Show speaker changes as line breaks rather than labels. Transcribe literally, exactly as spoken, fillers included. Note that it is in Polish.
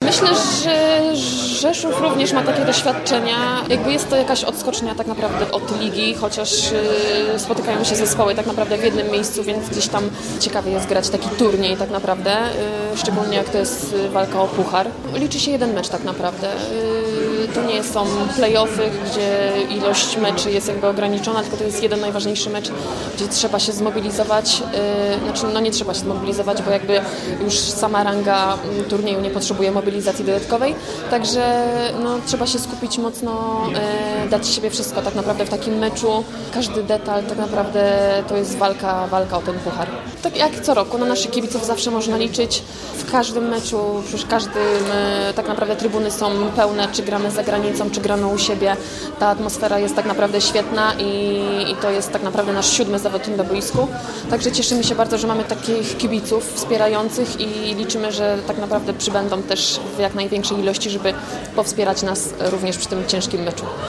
Myślę, że Rzeszów również ma takie doświadczenia. Jakby jest to jakaś odskocznia tak naprawdę od ligi, chociaż yy, spotykają się zespoły tak naprawdę w jednym miejscu, więc gdzieś tam ciekawie jest grać taki turniej tak naprawdę, yy, szczególnie jak to jest walka o puchar. Liczy się jeden mecz tak naprawdę. Yy, to nie są play-offy, gdzie ilość meczy jest jakby ograniczona, tylko to jest jeden najważniejszy mecz, gdzie trzeba się zmobilizować. Yy, znaczy, no nie trzeba się zmobilizować, bo jakby już sama ranga turnieju nie potrzebuje mobilizacji dodatkowej, także no, trzeba się skupić mocno, e, dać siebie wszystko tak naprawdę w takim meczu. Każdy detal tak naprawdę to jest walka, walka o ten puchar. Tak jak co roku, na naszych kibiców zawsze można liczyć. W każdym meczu, przecież każdym e, tak naprawdę trybuny są pełne, czy gramy za granicą, czy gramy u siebie. Ta atmosfera jest tak naprawdę świetna i, i to jest tak naprawdę nasz siódmy zawodnik na boisku. Także cieszymy się bardzo, że mamy takich kibiców wspierających i liczymy, że tak naprawdę przybędą też w jak największej ilości, żeby powspierać nas również przy tym ciężkim meczu.